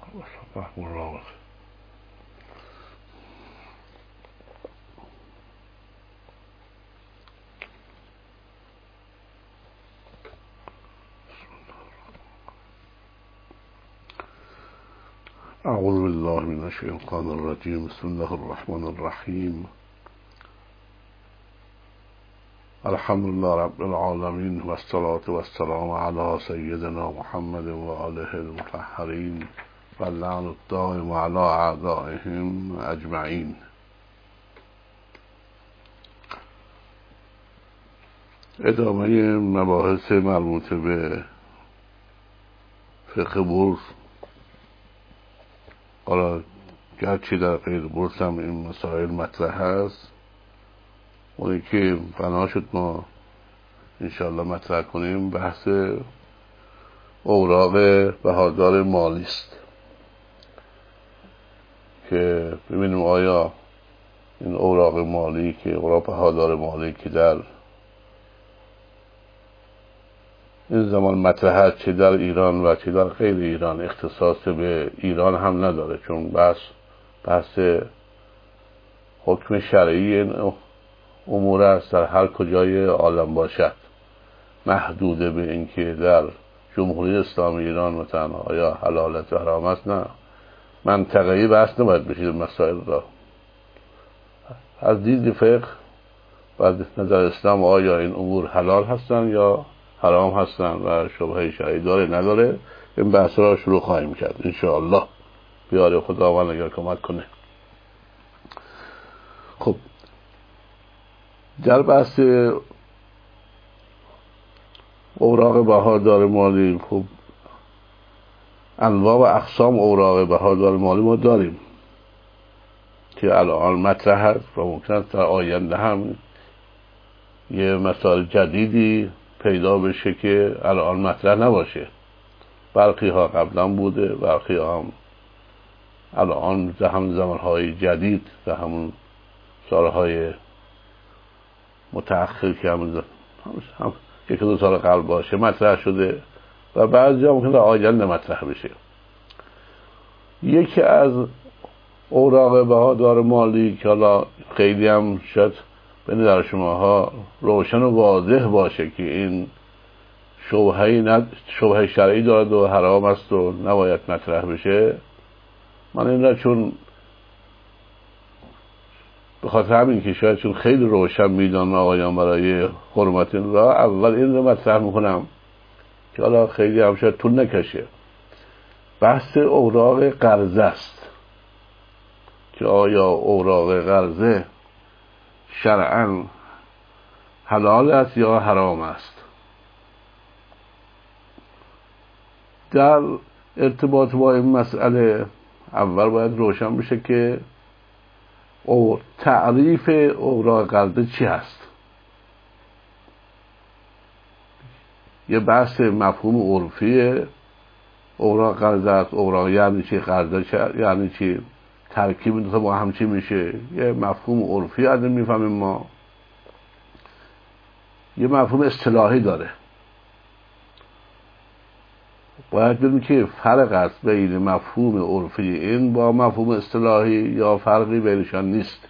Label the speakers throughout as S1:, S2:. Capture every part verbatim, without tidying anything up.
S1: مراقب. اعوذ بالله من الشیطان الرجیم. بسم الله الرحمن الرحیم. الحمد لله رب العالمین و الصلاة و السلام علی سیدنا محمد و آله المطهرین و اللعن الدائم علی اعدائهم اجمعین. ادامه مباحث مربوط به فقه بورس. حالا گرچه در غیر بورس هم این مسائل مطرح هست، اونی که بنا شد ما انشاءالله مطرح کنیم بحث اوراق بهادار مالی است که ببینیم آیا این اوراق مالی که اوراق بهادار مالی که در این زمان مطرح است، چه در ایران و چه در غیر ایران، اختصاص به ایران هم نداره، چون بحث بحث حکم شرعی امور است در هر کجای عالم باشد، محدوده به اینکه در جمهوری اسلامی ایران مثلا آیا حلالت و حرام است. نه، منطقه‌ای بحث نباید بشه مسائل را. از دید فقه و از نظر اسلام آیا این امور حلال هستن یا حرام هستن و شبهه شرعی داره نداره، این بحث را شروع خواهیم کرد انشاءالله، بیاره خداوند اگر کمک کنه. خب در بحث اوراق بهادار مالی، خب انواع و اقسام اوراق بهادار مالی ما داریم که الان مطرح هست و ممکن در آینده هم یه مسائل جدیدی پیدا بشه که الان مطرح نباشه. برخی ها قبلا بوده، برخی ها هم الان در هم زمانهای جدید، در همون سالهای متأخر که هم, هم یک دو سال قبل باشه مطرح شده و بعضی ها ممکن در آینده مطرح بشه. یکی از اوراق بهادار مالی که حالا خیلی هم شاید به نظر شماها روشن و واضح باشه که این شبهه‌ای ند... شبهه شرعی دارد و حرام است و نباید مطرح بشه، من این را چون به خاطر همین که شاید چون خیلی روشن میدانم آقایان برای حرمت این را، اول این را مطرح میکنم که حالا خیلی هم شاید طول نکشه. بحث اوراق قرضه است که آیا اوراق قرضه شرعاً حلال است یا حرام است. در ارتباط با این مسئله اول باید روشن بشه که او تعریف اوراق قرضه چی هست. یه بحث مفهوم عرفی اوراق قرضه است. اوراق یعنی چی، قرضه یعنی چی، ترکیب دو تا با هم چی میشه، یه مفهوم عرفی از این میفهمیم ما. یه مفهوم اصطلاحی داره، باید ببینیم که فرق است بین مفهوم عرفی این با مفهوم اصطلاحی یا فرقی بینشان نیست.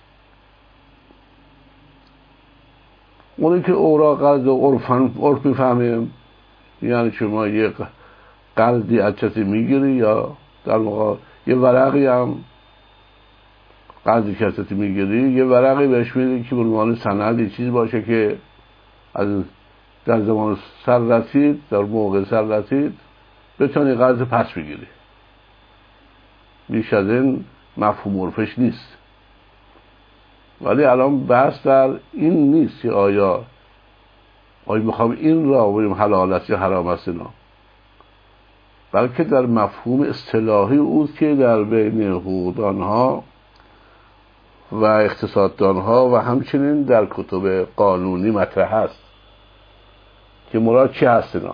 S1: اونی که اوراق قرض عرفاً عرف میفهمیم یعنی شما یه قرضی از کسی میگیری یا در واقع یه ورقی هم قرضی که از کسی میگیری، یه ورقی بهش میدی که به عنوان سند یه چیز باشه که از در زمان سر رسید، در موقع سر رسید بتونی قرض پس بگیری. بیش از این مفهوم عرفش نیست. ولی الان بحث در این نیست که آیا آیا میخوام این را بگیم حلال است یا حرام است اینا، بلکه در مفهوم اصطلاحی اوست که در بین حقوقدانها و اقتصاددانها و همچنین در کتب قانونی مطرح است که مراد چی هست اینا.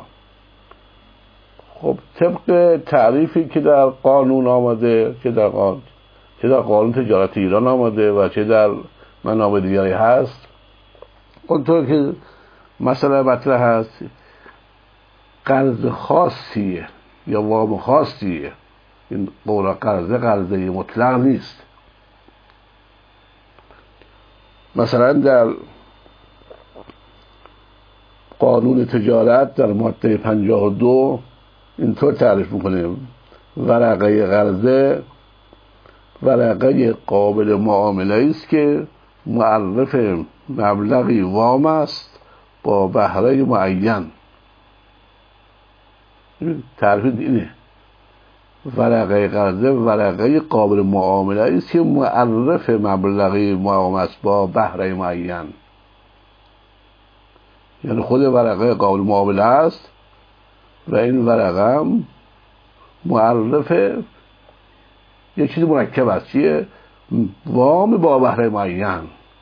S1: خب طبق تعریفی که در قانون آمده، چه در قانون چه در قانون تجارت ایران آمده و چه در منابع دیگری هست، اونطور که مسئله مطرح هست، قرض خاصیه یا وام خاصیه این اوراق قرضه قرضه مطلق نیست. مثلا در قانون تجارت در ماده پنجاه و دو اینطور تعریف میکنیم: ورقه قرضه ورقه قابل معامله است که معرف مبلغی وام است با بهره معین. تعریف اینه: ورقه قرضه ورقه قابل معامله است که معرف مبلغی وام است با بهره معین. یعنی خود ورقه قابل معامله است و این ورقه هم معرف یک چیز مرکب است. چیه؟ وام با بهره معین.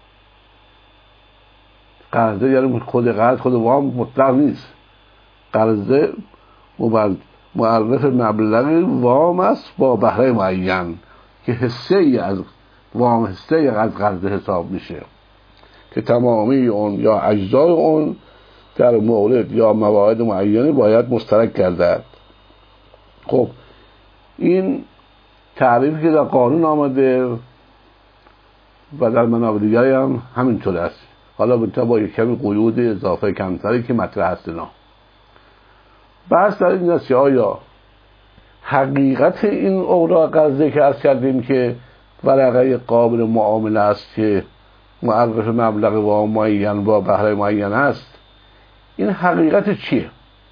S1: قرضه یعنی خود قرض خود وام مطلق نیست. قرضه معرف مبلغ وام است با بهره معین که حصه ای از وام، حصه ای از قرضه حساب میشه که تمامی اون یا اجزای اون در مورد یا مواعید معینی باید مشترک گردد. خب این تعریفی که در قانون آمده و در منابع دیگری هم همینطور است. حالا بنابراین با یک کمی قیود اضافه کمتری که مطرح هست. اینا بحث در این است که آیا حقیقت این اوراق قرضه که عرض کردیم که ورقه قابل معامله است که معرف مبلغ وام معین با بهره معین است، این حقیقت چیه؟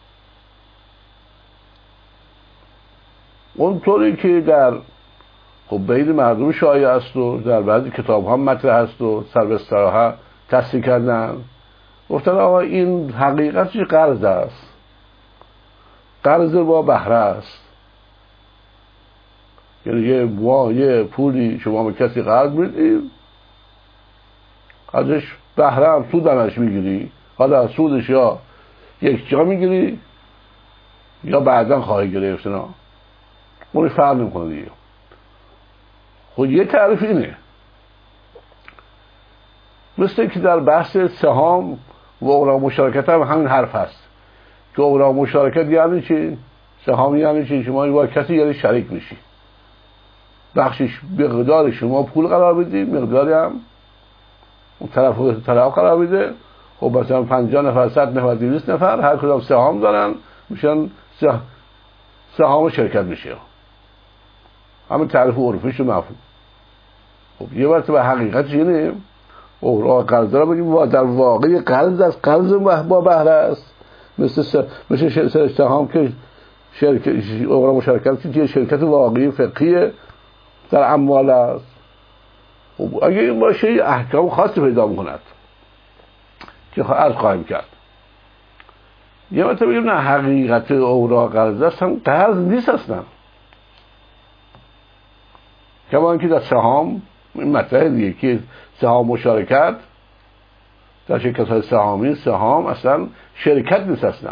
S1: اونطوری که در خب بین مردم شایع است و در بعضی کتاب ها مطرح است و سر به استراحه تصحیح کردن، گفتن آقا این حقیقتش قرض است، قرض با بهره است. یعنی یه ما یه پولی شما به کسی قرض میدید، ازش بهره هم سود همش میگیری، حالا سودش یا یک جا میگیری یا بعدا خواهی گرفت. نه اونی فرق نمیکنه دیگه. خود یه تعریف اینه، مثل که در بحث سهام و اوراق مشارکت هم همین حرف هست که اوراق مشارکت یعنی چی؟ سهام یعنی چی؟ شما با کسی یعنی شریک میشی، بخشش مقدار شما پول قرار بدید، مقداری هم اون طرف و طرف قرار بده. خب مثلا پنجاه نفر، صد نفر، دویست نفر هر کدام سهام دارن، میشن سه... سهام شرکت میشه. همین تعریف عرفیش و مفهوم. خب یه وقت به حقیقتش اینه اوراق قرضه را بگیم در واقع قرض از قرض با بهره است، مثل س... مثل سهام که شرکت اوراق مشارکت که شرکت واقعی فقهی در اموال است. خب اگه این باشه احکام خاصی پیدا میکند که عرض خواهیم کرد. یه وقت بگیم نه حقیقت اوراق قرضه است هم قرض نیست اصلا. کما اینکه در سهام این مطرح دیگه که سهام مشارکت در شرکت های سهامی، سهام اصلا شرکت نیست اصلا.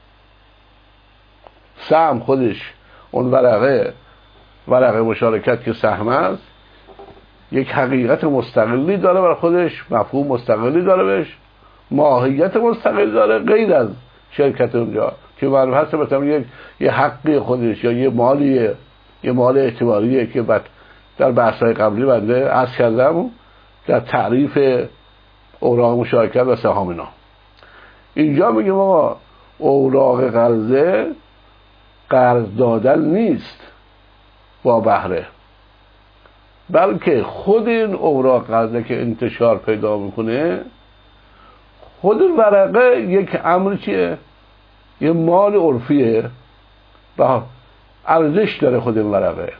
S1: سهم خودش اون ورقه ورقه مشارکت که سهم است یک حقیقت مستقلی داره برای خودش، مفهوم مستقلی داره بهش، ماهیت مستقلی داره غیر از شرکت اونجا که معلوم هست مثلا یک یه حقی خودش یا یه مالیه، یه مال اعتباریه که بعد در بحث‌های قبلی بنده عرض کردم در تعریف اوراق مشارکت و سهام اینا. اینجا میگیم آقا اوراق قرضه قرض دادن نیست با بهره، بلکه خود این اوراق قرضه که انتشار پیدا میکنه، خود ورقه یک امر چیه؟ یه مال عرفیه و ارزش داره خود این ورقه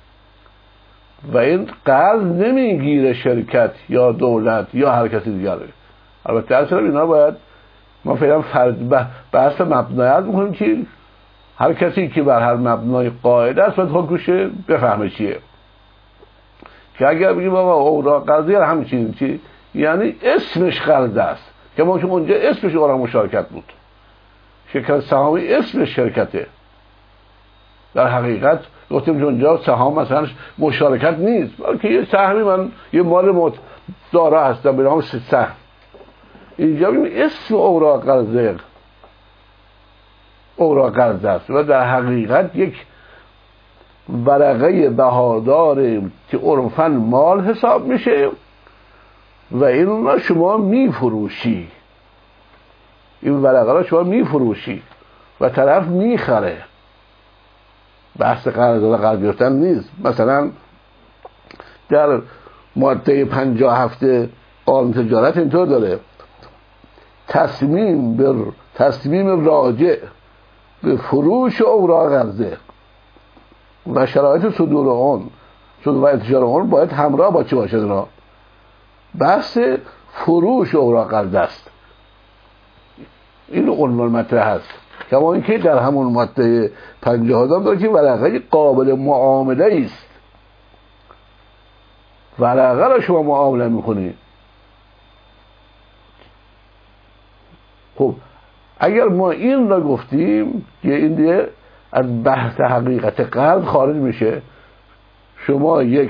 S1: و این قرض نمیگیره شرکت یا دولت یا هر کسی دیگره. البته اصلا اینا باید ما فعلا فرد بحث مبنایت میکنیم که هر کسی که بر هر مبنای قاعده است باید حکمش بفهمه چیه. که اگر بگیم آقا اوراق قرضه همین چیزی چی؟ یعنی اسمش قرض است که ما چون اونجا اسمش اوراق مشارکت بود، شرکت سهامی اسمش شرکته، در حقیقت گفتیم اونجا سهام مثلا مشارکت نیست بلکه یه سهمی، من یه مال مت دارا هستم به نام سهم. اینجا بگیم اسم اوراق قرضه اوراق قرضه است و در حقیقت یک ورقه بهادار که عرفاً مال حساب میشه و این را شما میفروشی، این ورقه را شما میفروشی و طرف میخره. بحث قرض و قرض گرفتن نیست. مثلا در ماده پنجاه هفته قانون تجارت اینطور داره: تصمیم بر تصمیم راجع به فروش اوراق قرضه و شرایط صدور اون صدور و انتشار اون باید همراه با چی باشد؟ را بحث فروش اوراق قرضه است. این عنوان مطرح هست. کما اینکه در همون ماده پنجاه داره که ورقه قابل معامله است. ورقه را شما معامله میکنی. خب اگر ما این را گفتیم که این دیگه از بحث حقیقت قرض خارج میشه. شما یک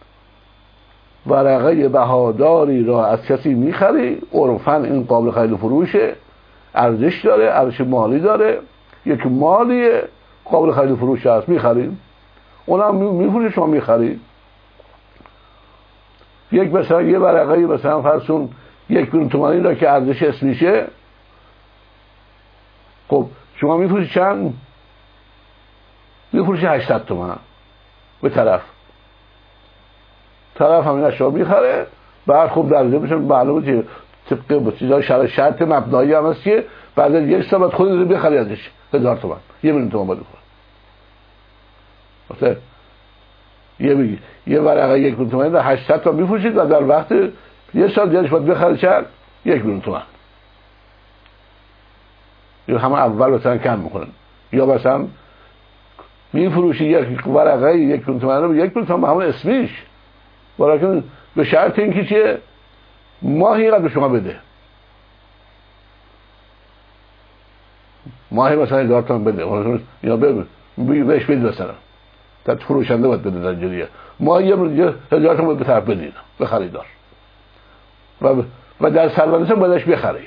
S1: ورقه بهاداری را از کسی میخری، عرفاً این قابل خرید و فروشه، ارزش داره، ارزش مالی داره، یک مالی قابل خرید و فروش هست، میخریم، اونم میفروشه، شما میخرید. یک مثلا یه ورقه مثلا فرسون یک میلیون تومانی را که ارزش اسمیشه، خب شما میفروشی چند؟ میفروشی هشتصد تومان به طرف. طرف همین اشیا میخره، بعد خوب درجه میشه، معلومه که طبق با چیزای شرط شرط مبنایی هم هست که بعد از یک سال بعد خودت رو بخری ازش هزار تومان، یه میلیون تومان باید بخوره. مثلا یه بگی یه ورقه یک میلیون تومانی در هشتصد تا میفروشید و در وقت یه سال دیگه‌اش باید بخره چند؟ یک میلیون تومان. یا همه اول مثلا کم میکنن، یا مثلا میفروشی یک ورقه یک میلیون تومان رو یک میلیون تومان همون اسمیش، ولی به شرط اینکه چیه؟ ماهی قد به شما بده، ماهی مثلا هزار تومان بده، یا بده بهش بدید مثلا تا فروشنده باید بده در جریه ماهی یه هزار تومان به طرف بدید به خریدار و و در سربندش هم بایدش بخری.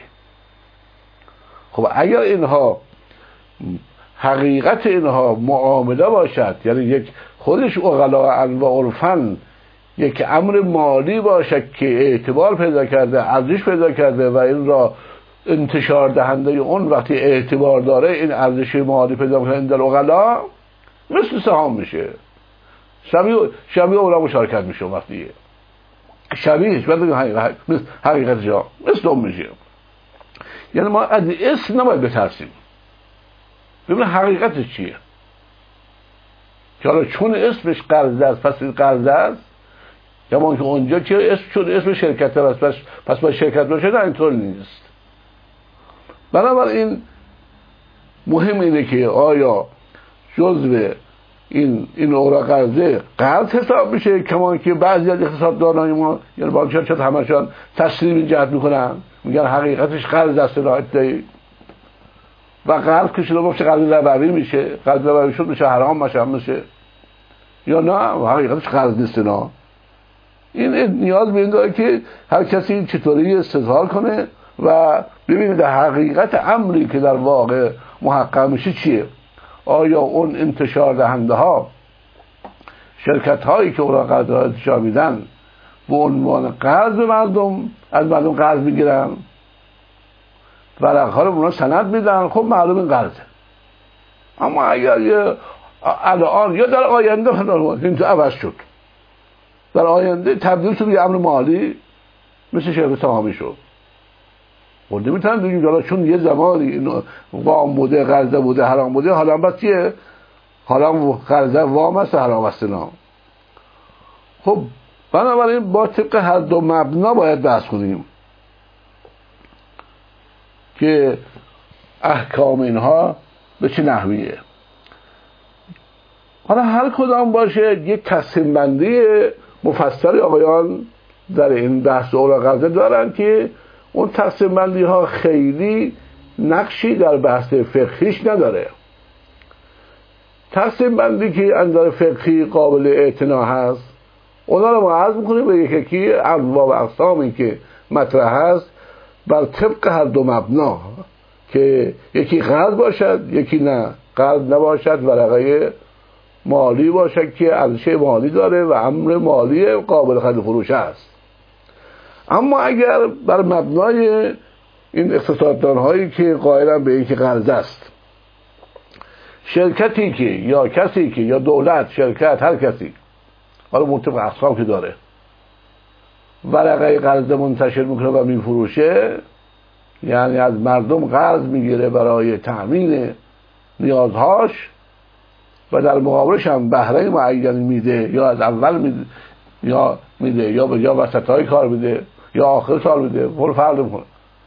S1: خب اگر اینها حقیقت اینها معامله باشد، یعنی یک خودش اغلا و عرفاً یک امر مالی باشد که اعتبار پیدا کرده، ارزش پیدا کرده و این را انتشار دهنده اون وقتی اعتبار داره این ارزش مالی پیدا کنه در اغلا، مثل سهام میشه، شبیه شبیه اولا مشارکت میشه. وقتی شبیهش بعد حقیقت جا مثل اون میشه. یعنی ما از اسم نباید بترسیم، ببین حقیقتش چیه. که حالا چون اسمش قرض است پس این قرض است، یا ما که اونجا که اسم چون اسم شرکت است پس پس با شرکت باشه، نه اینطور نیست. بنابراین مهم اینه که آیا جزء این این اوراق قرضه قرض حساب میشه، کما که بعضی از اقتصاددانای ما یعنی بانک‌ها چت همشون تسلیم این جهت میکنن، میگن حقیقتش قرض است ادعایی و قرض که شده باشه قرض ربوی میشه، قرض ربوی شد میشه حرام میشه میشه یا نه حقیقتش قرض نیست. نه این نیاز به این داره که هر کسی چطوری استدلال کنه و ببینید در حقیقت امری که در واقع محقق میشه چیه. آیا اون انتشار دهنده ها، شرکت هایی که اوراق قرض را انتشار میدن به عنوان قرض به مردم از مردم قرض میگیرن، ورق ها رو اونا سند میدن، خب معلوم این قرضه. اما اگر یه الان یا در آینده این تو عوض شد، در آینده تبدیل شد به امر مالی مثل شرکت سهامی شد، و نمیتونن بگیم حالا چون یه زمانی این وام بوده قرضه بوده حرام بوده حالا بس چیه؟ حالا قرضه وام است حرام است. نه. خب بنابراین با طبق هر دو مبنا باید بحث کنیم که احکام اینها به چه نحویه. حالا هر کدام باشه یک تقسیم بندی مفصلی آقایان در این بحث اوراق قرضه دارن که اون تقسیم بندی ها خیلی نقشی در بحث فقهیش نداره. تقسیم بندی که اندر فقهی قابل اعتنا هست اونا رو ما عرض میکنیم به یکی یکی انواع و اقسامی که مطرح هست بر طبق هر دو مبنا که یکی قرض باشد یکی نه قرض نباشد، ورقه مالی باشد که ارزش مالی داره و امر مالی قابل خرید و فروش است. اما اگر بر مبنای این اقتصاددان هایی که قائلن به اینکه قرض است، شرکتی که یا کسی که یا دولت، شرکت، هر کسی، حالا مرتبط اقسام که داره، ورقه قرض منتشر میکنه و میفروشه، یعنی از مردم قرض میگیره برای تأمین نیازهاش و در مقابلش هم بهره معینی میده، یا از اول میده یا میده یا به یا وسطای کار میده یا آخر سال میده، اون فرق نمیکنه،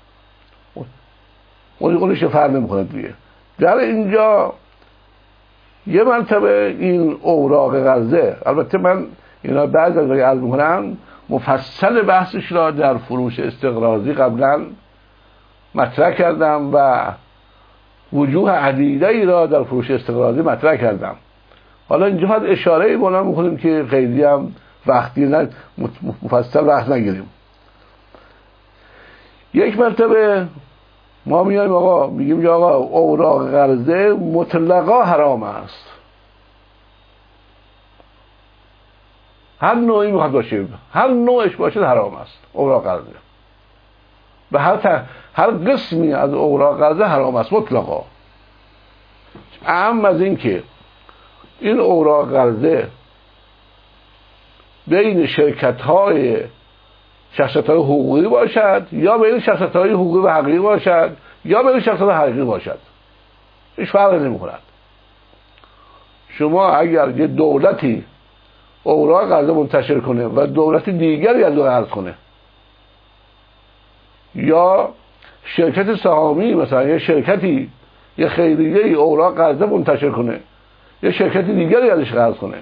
S1: اون اونش فرق نمیکنه دیگه. در اینجا یه مرتبه این اوراق قرضه، البته من اینا بعد از که عرض میکنم مفصل بحثش را در فروش استقراضی قبلا مطرح کردم و وجوه عدیده ای را در فروش استقراضی مطرح کردم. حالا اینجا فقط اشاره بنا میکنیم که خیلی هم وقتی نه مفصل وقت نگیریم. یک مرتبه ما میایم آقا میگیم یا آقا اوراق قرضه مطلقا حرام است، هر نوعی میخواد باشه، هر نوعش باشه حرام است اوراق قرضه، و هر هر قسمی از اوراق قرضه حرام است مطلقا. اهم از این که این اوراق قرضه بین شرکت های شخصیت های حقوقی باشد یا بین شخصیت های حقوقی و حقیقی باشد یا بین شخصیت های حقیقی باشد، هیچ فرقی نمی کند. شما اگر یه دولتی اوراق قرضه منتشر کنه و دولت دیگری از او قرض کنه، یا شرکت سهامی مثلا یه شرکتی یه خیریه اوراق قرضه منتشر کنه یه شرکت دیگری ازش قرض کنه،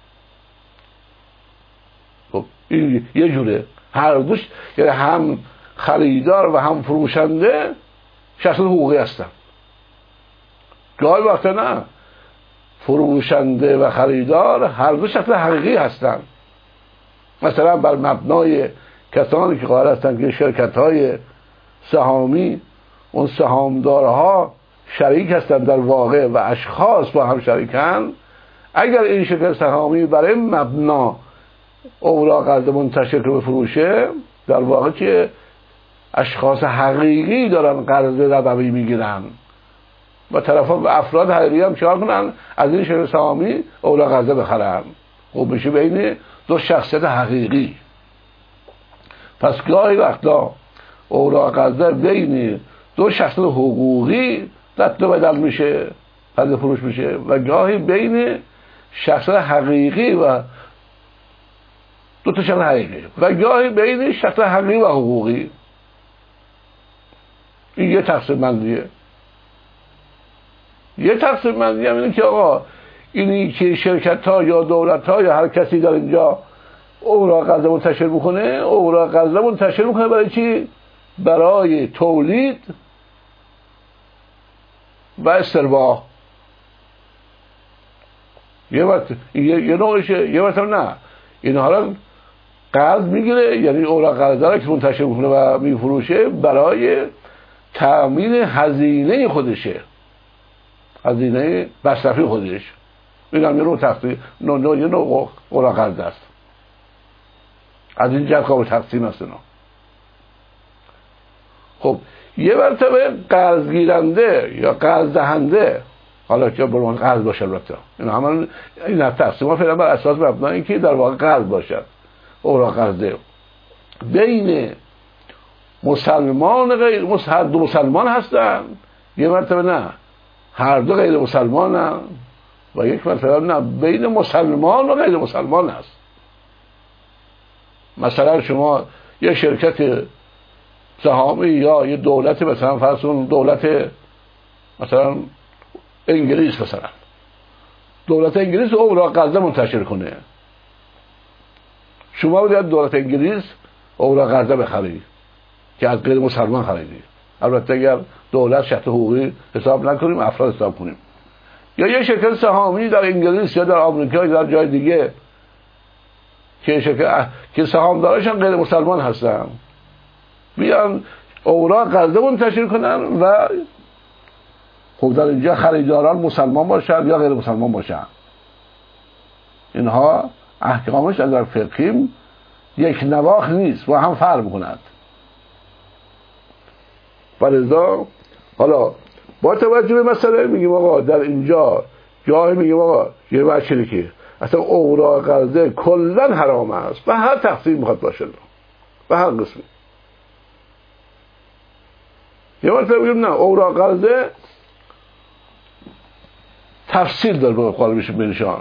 S1: خب این یه جوره، هر دوش یعنی هم خریدار و هم فروشنده شخصیت حقوقی هستن. گاهی وقتا نه، فروشنده و خریدار هر دو شخصیت حقیقی هستن. مثلا بر مبنای کسانی که قائل هستند که شرکت های سهامی اون سهامدارها شریک هستند در واقع و اشخاص با هم شریکن، اگر این شرکت سهامی برای مبنا اوراق قرضه منتشر کنه بفروشه، در واقع که اشخاص حقیقی دارن قرض ربوی میگیرن و طرفا و افراد حقیقی هم چهار کنن از این شرکت سهامی اوراق قرضه بخرن، خب میشه بین دو شخصیت حقیقی. پس گاهی وقتا اوراق قرضه بین دو شخصیت حقوقی رد و بدل میشه، خرید فروش میشه، و گاهی بین شخصیت حقیقی و دو تا شخصیت حقیقی و گاهی بین شخصیت حقیقی و حقوقی. این یه تقسیم بندیه. یه تقسیم بندی هم اینه که آقا اینی که شرکت ها یا دولت ها یا هر کسی در اینجا اوراق قرضه منتشر میکنه، اوراق قرضه منتشر میکنه برای چی؟ برای تولید و استرباح. یه وقت یه, یه نوعشه، یه وقت هم نه، این حالا قرض میگیره، یعنی اوراق قرضه را که منتشر میکنه و میفروشه برای تأمین هزینه خودشه، هزینه مصرفی خودش. این هم یه نوع تقسیم، نوع نوع یه نوع اوراق قرضه است. از این جهت قابل تقسیم است اینا. خب یه مرتبه قرض گیرنده یا قرض دهنده، حالا که برمان قرض باشه، البته این همون این تقسیم ها فعلا بر اساس مبنای که در واقع قرض باشد، اوراق قرضه بین مسلمان غیر هر دو مسلمان هستن، یه مرتبه نه هر دو غیر مسلمان هم، و یک مرتبه نه بین مسلمان و غیر مسلمان هست. مثلا شما یه شرکت سهامی یا یه دولت، مثلا فرض کن دولت مثلا انگلیس، مثلا دولت انگلیس اوراق قرضه منتشر کنه، شما باید دولت انگلیس اوراق قرضه بخرید که از غیر مسلمان خریدی. البته اگر دولت شرط حقوقی حساب نکنیم، افراد حساب کنیم. یا یه شرکت سهامی در انگلیس یا در آمریکا یا در جای دیگه که شرکت که سهامدارش هم غیر مسلمان هستن، بیان اوراق قرضه منتشر کنن و خب در اینجا خریداران مسلمان باشن یا غیر مسلمان باشن. اینها احکامش از نظر فقهی یک نواخت نیست و هم فرق می‌کند. ولذا حالا با توجه به مسئله میگیم آقا در اینجا جایی میگیم آقا یه وجهی که اصلا اوراق قرضه کلا حرام است و هر تقسیم میخواد باشه و هر قسمی. یه مرتبه بگیم نه اوراق قرضه تفصیل داره به قالبش بینشان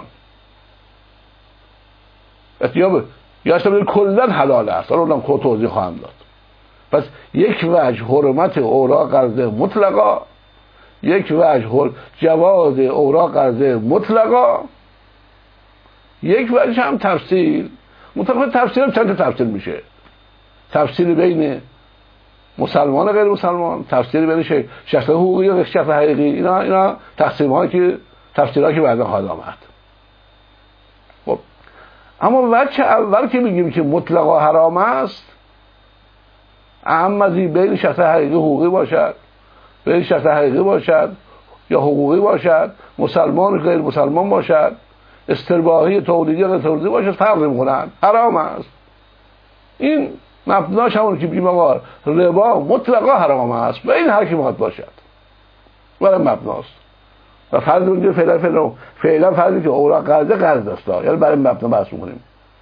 S1: اتیاب یا اصلا کلا حلال است. حالا اونم خود توضیح خواهم داد. پس یک وجه حرمت اوراق قرضه مطلقا، یک وجه جواز اوراق قرضه مطلقا، یک وجه هم تفصیل. مطلقا تفصیل هم چند تا تفصیل میشه. تفصیل بین مسلمان و غیر مسلمان، تفصیل بین شخص حقوقی و شخص حقیقی، اینا اینا تقسیم هایی که تفصیلایی که بعدا خواهد آمد. خب اما وجه اول که میگیم که مطلقا حرام است، اهم از این بین شخص حقیقی حقوقی باشد، بین شخص حقیقی باشد یا حقوقی باشد، مسلمان و غیر مسلمان باشد، استرباحی تولیدی یا غیر تولیدی باشد، فرق می‌کنند، حرام است. این مبناش همون که بگیم آقا ربا مطلقا حرام است و این هر کی میخواد باشد ولی مبناست. و فرض اونجا فعلا فعلا فعلا فرضی که اوراق قرضه قرض است، یعنی برای مبنا بحث می‌کنیم.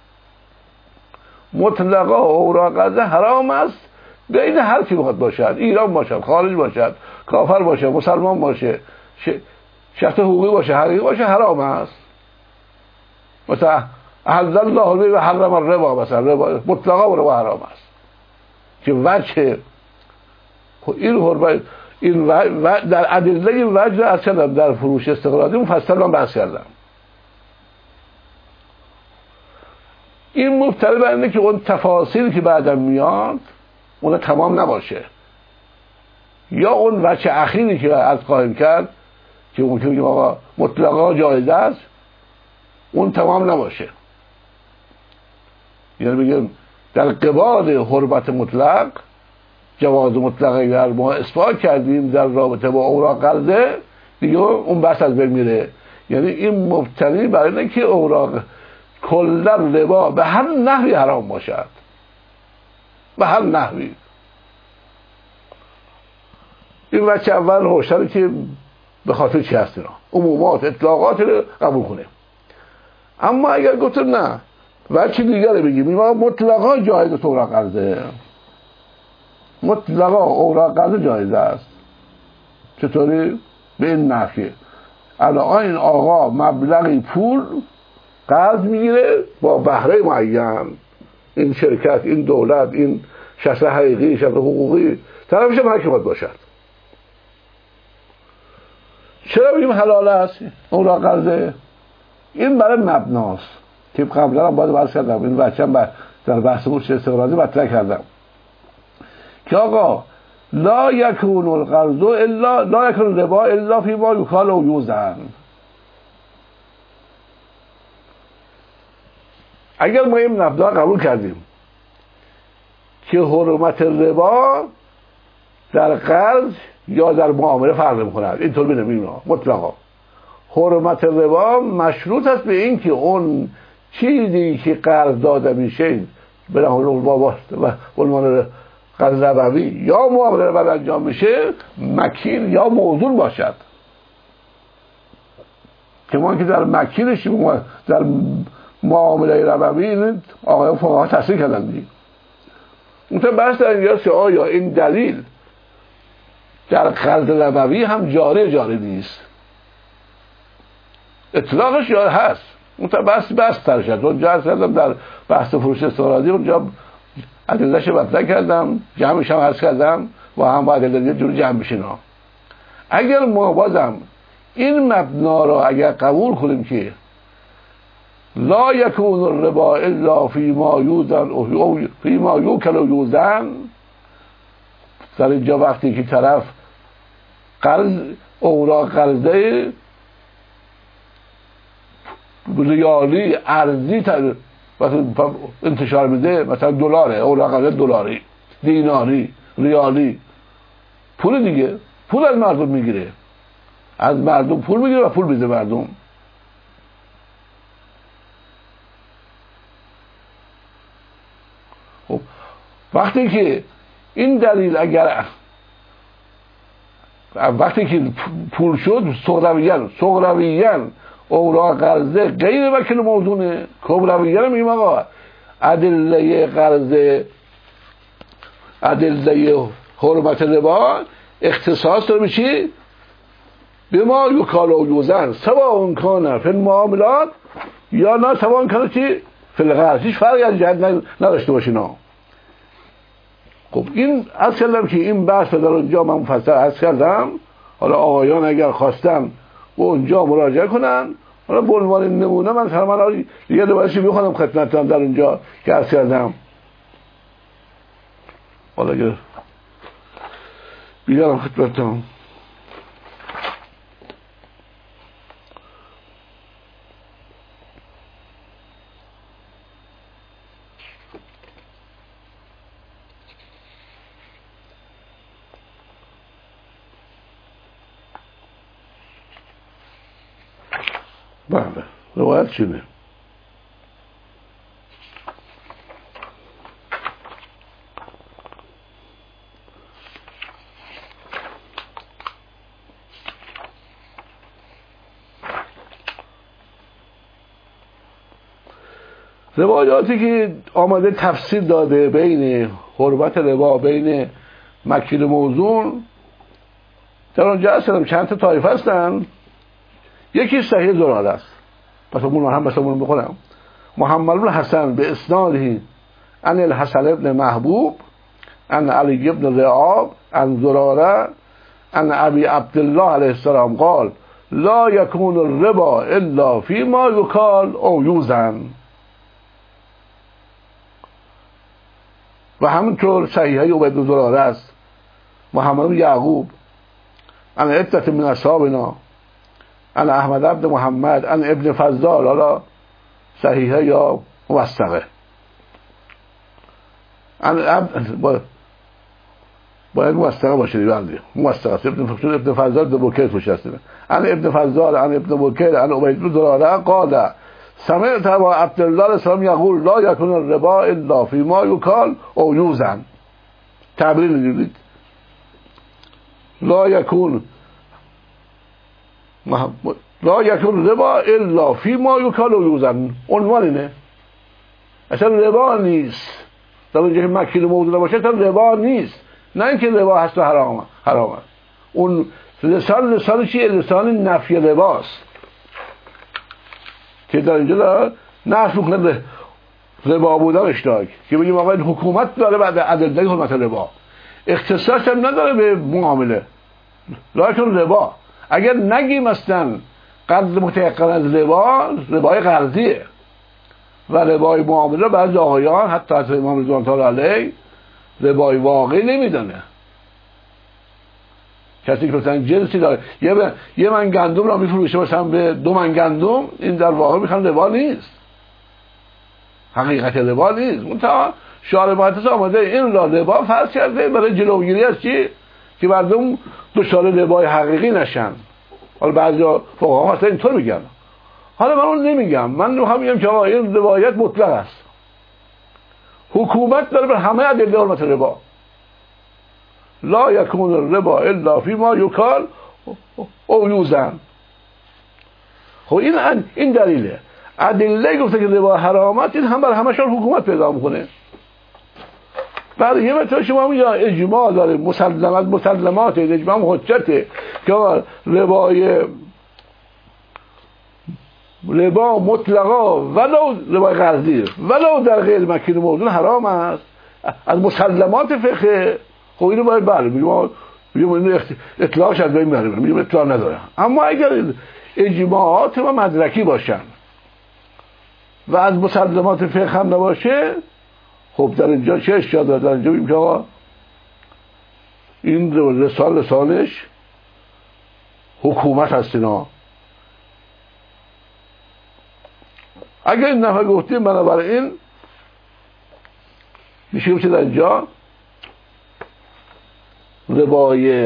S1: مطلقا اوراق قرضه حرام است بین هر کی میخواد باشد، ایران باشد، خارج باشد، کافر باشه، مسلمان باشه، شخص حقوقی باشه، حقیقی باشه، حرام است. مثلا احل الله البیع و حرم الربا، مثلا ربا مطلقا و ربا حرام است که وجه این حرمت این و در ادله این وجه از کردم در فروش استقراضی مفصل من بحث کردم. این مبتنی بر اینه که اون تفاصیلی که بعدم میاد اون تمام نباشه، یا اون وجه اخیری که از قائم کرد که اون که میگیم آقا مطلقا جایز است اون تمام نباشه. یعنی بگیم در قبال حرمت مطلق جواز مطلقه در ما اثبات کردیم در رابطه با اوراق قرضه، دیگه اون بحث از بین میره. یعنی این مبتنی بر اینه که اوراق کلا ربا به هر نحوی حرام باشد، به هر نحوی. این وجه اول روشنه که به خاطر چی هست اینا عمومات اطلاقات رو قبول کنیم. اما اگر گفتم نه وجه دیگره بگیم این مطلقا جایز اوراق قرضه، مطلقا اوراق قرضه جایز است. چطوری؟ به این نحوه الان این آقا مبلغی پول قرض میگیره با بهره معین، این شرکت، این دولت، این شخص حقیقی، شخص حقوقی، طرفش هم حکمت باشد. چرا بگیم حلال است اوراق قرضه؟ این برای مبناست که قبلا هم باید بحث کردم، این بچه هم در بحث فروش استقراضی مطرح کردم که آقا لا یکون القرض الا لا یکون ربا الا فیما یکال و یوزن. اگر ما این مبدا قبول کردیم که حرمت ربا در قرض یا در معامله فرق می‌کند، اینطور ببینیم مطلقا حرمت ربا مشروط است به این که اون چیزی که قرض داده میشه به عنوان قرض ربوی یا معامله ربوی انجام میشه مکیل یا موزون باشد. که ما که در مکیلش در معامله ربوی آقایان فقها تصریح کردن دیگه. اونطور بحث در اینجاست که آیا این دلیل در قرض ربوی هم جاری جاری نیست؟ اطلاقش جاری هست. اونطور بحث بحث تر شد. اونجا هست کردم در بحث فروش استقراضی اونجا ادله‌اش مطرح کردم، جمعش هم عرض کردم و هم با ادله جور جمع بشین. اگر ما بازم این مبنا را اگر قبول کنیم که لا یکون الربا الا فیما یوزن او فیما یوکل و یوزن، در اینجا وقتی که طرف قرض اوراق قرضه ریالی ارزی انتشار میده، مثلا دلاره، اوراق قرضه دلاری، دیناری، ریالی، پول دیگه، پول از مردم میگیره، از مردم پول میگیره و پول میده مردم. وقتی که این دلیل اگر وقتی که پول شد صغرویان صغرویان اوراق قرضه غیر وکیل موضوعه، کبرویان میگیم آقا ادله قرضه ادله حرمت ربا اختصاص داره میشه به ما یکال و یوزن سواء کان فی المعاملات یا نه سواء کان چی فی القرض، هیچ فرقی از جهت نداشته باشه. خب این عرض کردم که این بحث در اونجا من مفصل عرض کردم. حالا آقایان اگر خواستن و اونجا مراجعه کنن، حالا به عنوان نمونه من فرمان یه روایتی میخونم خدمتتون در اونجا که عرض کردم. حالا اگر بیارم خدمتتون بله روایت چینه. روایاتی که آمده تفسیر داده بین حرمت ربا بین مکیل موضوع در اونجا اصلا چند تا طایفه هستن. یکی صحیح زراره است، پس اون هم مثلا بخونم محمد بن حسن به اسناده عن الحسن ابن محبوب عن علی ابن رعاب عن زراره عن ابی عبدالله علیه السلام قال لا یکون الربا الا فيما یکال او یوزن. و همینطور صحیحه عبید بن زراره است محمد بن یعقوب عن عدة من اصحابنا عن احمد بن محمد عن ابن فضال، حالا صحیحه یا موثقه، عن باید موثقه باشه دیگه، موثقه است. ابن فضال ابن فضال ابن بکیر توش هست. عن ابن فضال عن ابن بکیر عن عبید بن زراره قال سمعت ابا عبدالله السلام یقول لا یکون الربا الا فيما یکال او یوزن. تعبیر میدید لا یکون لا یکون ربا الا فيما یکال او یوزن. عنوان اینه، اصلا ربا نیست در اونجا که مکیل موضوع باشه، اصلا ربا نیست، نه اینکه ربا هست و حرام حرامه. اون لسان لسان چیه؟ لسان نفی رباست که در اینجا داره نفی کنه ربا بودنش داره، که بگیم آقا این حکومت داره بعد ادله حرمت ربا، اختصاص هم نداره به معامله. لکن ربا اگر نگیم اصلا قرض متيقن از ربا، ربای قرضیه و ربای معامله بعضی آقایان حتی از امام رضوان الله علیه ربای واقعی نمیدانه. کسی که مثلا جنسی داره یه, ب... یه من گندم را میفروشه مثلا به دو من گندم، این در واقع میخوان ربا نیست، حقیقت ربا نیست. اون تا شارع مقدس آمده این را ربا فرض کرده برای جلوگیری از چی؟ که مردم دچار ربای حقیقی نشن. حالا بعضیا فقها اصلا اینطور میگن، حالا من اون نمیگم، من میخوام بگم که آقا این روایت مطلق است، حکومت داره بر همه ادله حرمت ربا. لا یکون الربا الا فيما یکال او یوزن. خب این این دلیله. ادله گفته که ربا حرامت، این هم بر همشون حکومت پیدا میکنه. بعد یه مثلا شما میگه اجماع داره، مسلمات مسلمات اجماع حجته که ربای ربا مطلقا ولو ربای قرضی ولو در غیر مکیل موضوع حرام است از مسلمات فقه. خب اینو باید بله میگم میگم اینو اطلاعش از بین بره، میگم اطلاع نداره. اما اگر اجماعات و مدرکی باشن و از مسلمات فقه هم نباشه، خب در اینجا چه اشکال داره؟ در اینجا میگم که آقا این رسال رسالش حکومت هست. اینا اگر این نفع گفتیم بنابراین میشه که در اینجا ربای